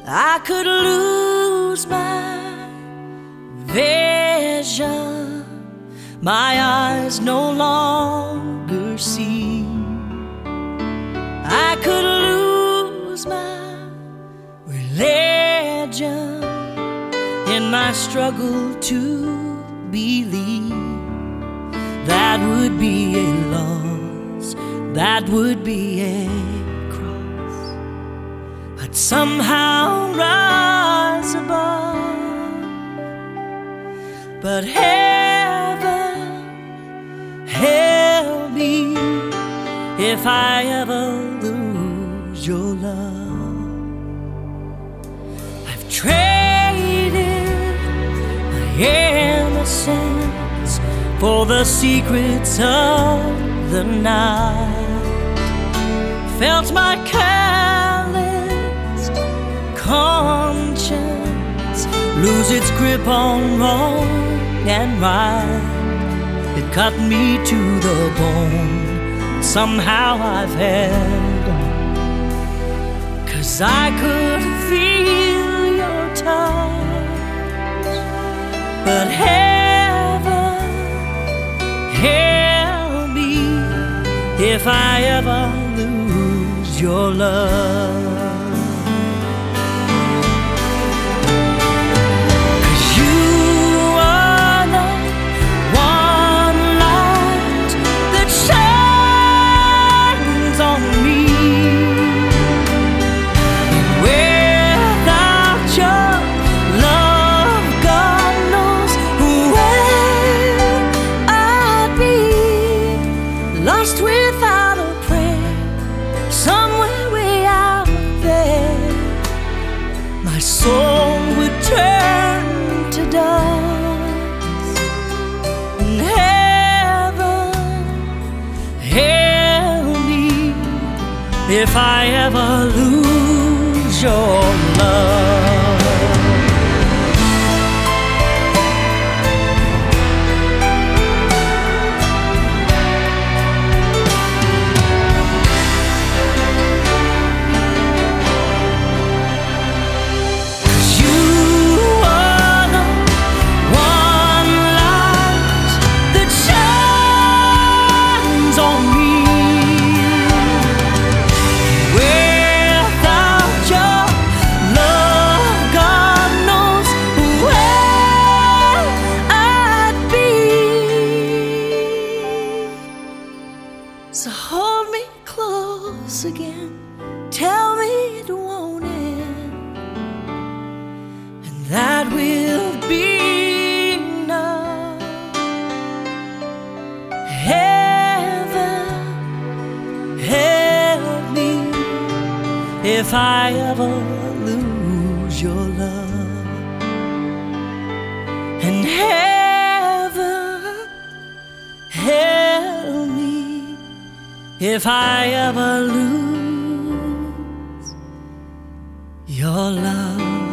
I could lose my vision, my eyes no longer see. I could lose my religion in my struggle to believe. That would be a loss, that would be a cross. I'd somehow rise above. But heaven, help me if I ever lose your love. I've traded my innocence for the secrets of the night. Felt my calloused conscience lose its grip on wrong and right. It cut me to the bone. Somehow I've held on, 'cause I could feel your touch. But heaven, help me if I ever lose your love. Lost without a prayer, somewhere way out there, my soul would turn to dust. And heaven, help me if I ever lose your love. So hold me close again, tell me it won't end, and that will be enough. Heaven, help me if I ever lose your love. And heaven, help me if I ever lose your love.